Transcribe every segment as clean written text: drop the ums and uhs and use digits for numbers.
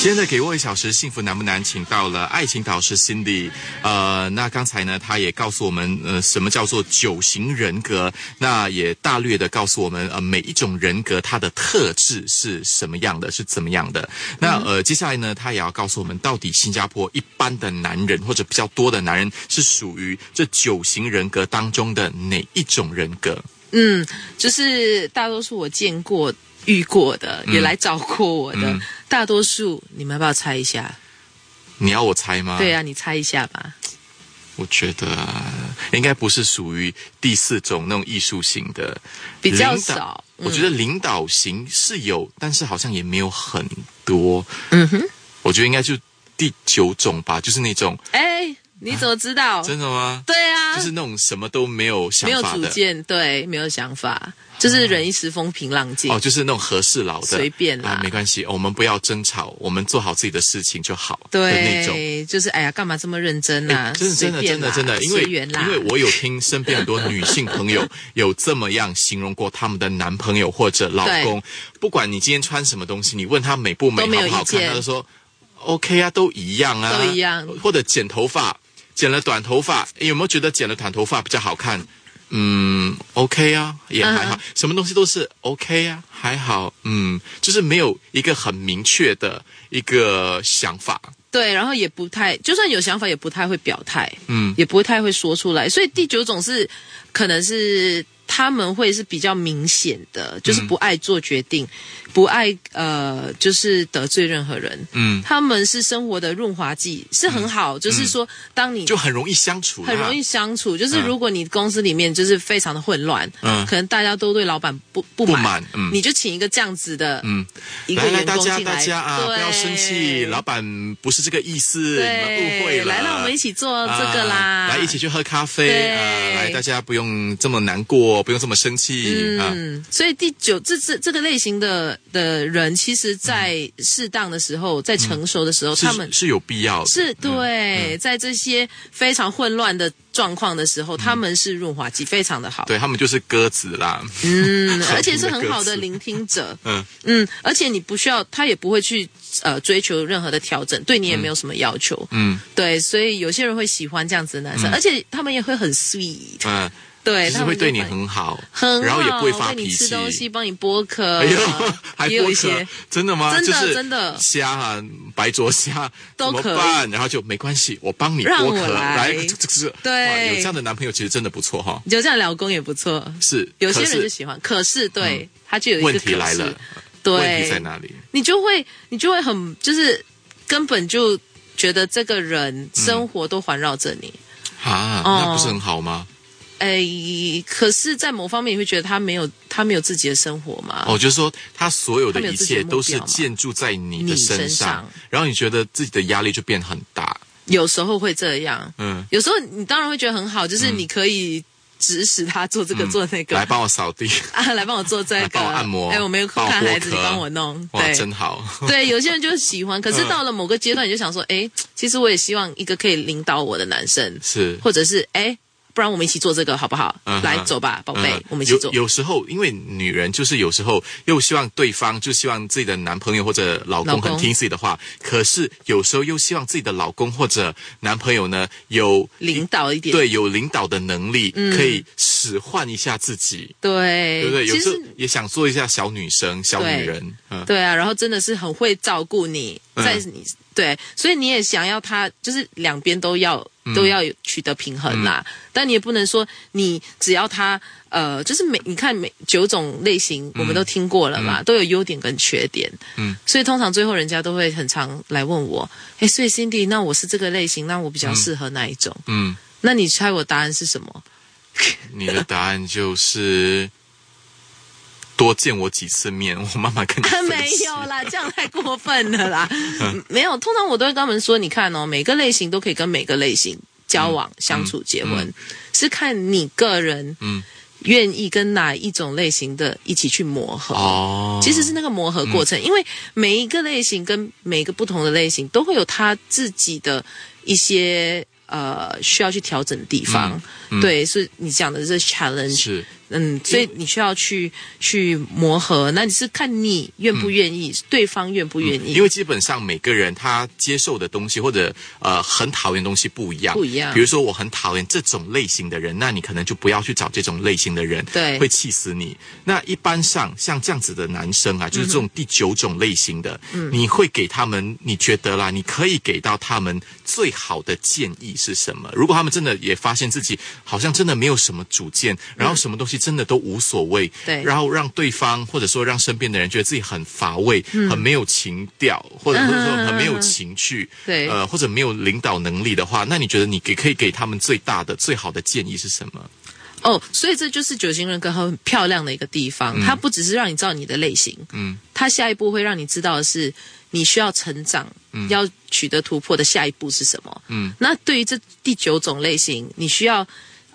今天的给我1小时幸福难不难，请到了爱情导师 Cindy。那刚才呢，他也告诉我们什么叫做9型人格，那也大略的告诉我们每一种人格它的特质是什么样的，是怎么样的。那接下来呢，他也要告诉我们到底新加坡一般的男人或者比较多的男人是属于这9型人格当中的哪一种人格？ 就是大多数我见过遇过的，也来找过我的，大多数你们要不要猜一下？ 你要我猜吗？ 对啊，你猜一下吧。 我觉得应该不是属于第4种那种艺术型的， 比较少。 我觉得领导型是有，但是好像也没有很多。我觉得应该就第9种吧，就是那种。 你怎么知道？ 真的吗？ 对啊， 就是那种什么都没有想法的， 没有主见，对，没有想法，就是忍一时风平浪静。 就是那种和事佬的， 随便啦， 没关系，我们不要争吵，我们做好自己的事情就好。 对， 那种就是干嘛这么认真啊？ 真的，因为我有听身边很多女性朋友有这么样形容过他们的男朋友或者老公，不管你今天穿什么东西，你问他美不美、好不好看，他就说 OK 啊，都一样啊， 都一样。或者剪头发。剪了短头发，有没有觉得剪了短头发比较好看？OK 啊，也还好，什么东西都是 OK 啊，还好，就是没有一个很明确的一个想法。 对，然后也不太，就算有想法，也不太会表态，也不太会说出来。所以第9种是，可能是他们会是比较明显的，就是不爱做决定，不爱就是得罪任何人。他们是生活的润滑剂，是很好，就是说当你就很容易相处， 很容易相处。就是如果你公司里面就是非常的混乱，可能大家都对老板不满，你就请一个这样子的一个员工进来， 大家啊，不要生气，老板不是这个意思，你们误会了。 来，让我们一起做这个啦， 来一起去喝咖啡来，大家不用这么难过，不用这么生气。 所以第9这个类型的人，其实在适当的时候，在成熟的时候，他们是有必要的， 是对，在这些非常混乱的状况的时候，他们是润滑剂，非常的好。 对，他们就是鸽子啦。 而且是很好的聆听者。而且你不需要，他也不会去追求任何的调整，对你也没有什么要求。对，所以有些人会喜欢这样子的男生，而且他们也会很 sweet。对， 他会对你很好， 然后也不会发脾气， 喂你吃东西，帮你剥壳， 还也有一些真的吗？ 真的虾啊，白灼虾都可以， 怎么办？然后就没关系，我帮你剥壳，来， 对， 有这样的男朋友其实真的不错哈， 有这样的老公也不错， 是有些人就喜欢，可是对他就有一个问题来了， 对， 问题在哪里？ 你就会很就是根本就觉得这个人生活都环绕着你那不是很好吗？ 可是，在某方面，你会觉得他没有自己的生活嘛？ 就是说，他所有的一切都是建筑在你的身上，然后你觉得自己的压力就变很大。 有时候会这样，有时候你当然会觉得很好，就是你可以指使他做这个做那个， 来帮我扫地来帮我做这个， 帮我按摩， 我没有看孩子，你帮我弄， 对，真好。 对，有些人就喜欢，可是到了某个阶段，你就想说，其实我也希望一个可以领导我的男生， 是， 或者是不然我们一起做这个好不好？来，走吧，宝贝，我们一起做。 有时候，因为女人就是有时候又希望对方，就希望自己的男朋友或者老公很听自己的话，可是有时候又希望自己的老公或者男朋友呢有领导一点， 对，有领导的能力，可以使唤一下自己，对不对？有时候也想做一下小女生、小女人， 对啊，然后真的是很会照顾你，在你。对，所以你也想要他，就是两边都要取得平衡啦。但你也不能说你只要他就是你看每9种类型我们都听过了嘛，都有优点跟缺点。所以通常最后人家都会很常来问我，所以 Cindy， 那我是这个类型，那我比较适合哪一种？那你猜我答案是什么？ 你的答案就是多见我几次面，我慢慢跟你分析。 没有啦，这样太过分了啦。没有，通常我都会跟他们说，你看每个类型都可以跟每个类型交往、相处、结婚，是看你个人愿意跟哪一种类型的一起去磨合。其实是那个磨合过程，因为每一个类型跟每一个不同的类型都会有他自己的一些需要去调整的地方。 对，是你讲的是 challenge， 是。 所以你需要去磨合，那你是看你愿不愿意，对方愿不愿意。 因为基本上每个人他接受的东西或者很讨厌的东西不一样。比如说我很讨厌这种类型的人，那你可能就不要去找这种类型的人， 对， 会气死你。那一般上像这样子的男生啊，就是这种第9种类型的，你会给他们，你觉得啦，你可以给到他们最好的建议是什么？如果他们真的也发现自己好像真的没有什么主见，然后什么东西真的都无所谓， 对， 然后让对方或者说让身边的人觉得自己很乏味，很没有情调，或者说很没有情趣， 对， 或者没有领导能力的话，那你觉得你可以给他们最大的、最好的建议是什么？ 所以这就是9型人格很漂亮的一个地方，它不只是让你知道你的类型，它下一步会让你知道的是你需要成长，要取得突破的下一步是什么。那对于这第9种类型，你需要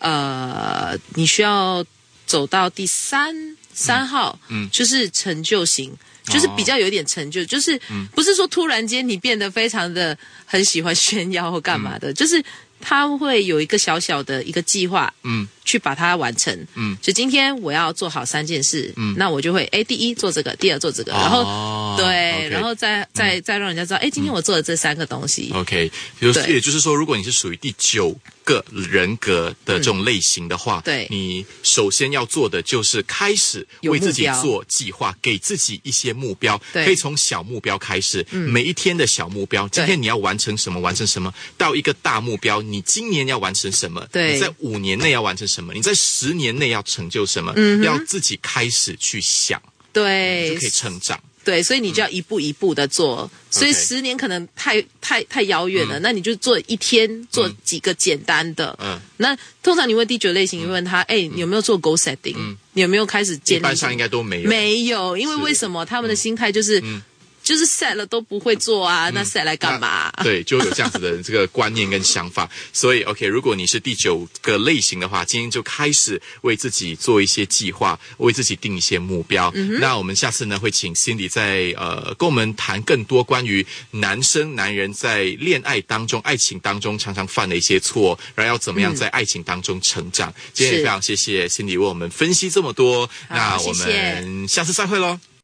走到第3号，就是成就型，就是比较有点成就，就是不是说突然间你变得非常的很喜欢炫耀或干嘛的，就是他会有一个小小的一个计划，去把它完成。就今天我要做好3件事，那我就会第一做这个，第二做这个，然后对， okay， 然后再让人家知道，今天我做了这3个东西。 OK， 也就是说，如果你是属于第9个人格的这种类型的话， 对， 你首先要做的就是开始为自己做计划，给自己一些目标，可以从小目标开始，每一天的小目标，今天你要完成什么，完成什么，到一个大目标，你今年要完成什么， 对， 你在5年内要完成什么，你在10年内要成就什么，要自己开始去想， 对， 就可以成长。 对，所以你就要一步一步的做，所以10年可能太遥远了，那你就做一天，做几个简单的。那通常你问第9类型，你问他，你有没有做 goal setting？你有没有开始建立？ 一般上应该都没有。 没有，因为为什么他们的心态就是。就是 set 了都不会做啊，那 set 来干嘛？ 对，就有这样子的这个观念跟想法。所以 OK， 如果你是第9个类型的话，今天就开始为自己做一些计划，为自己定一些目标。那我们下次呢会请 Cindy 再跟我们谈更多关于男人在恋爱当中、爱情当中常常犯的一些错，然后要怎么样在爱情当中成长。今天也非常谢谢 Cindy 为我们分析这么多，那我们下次再会咯。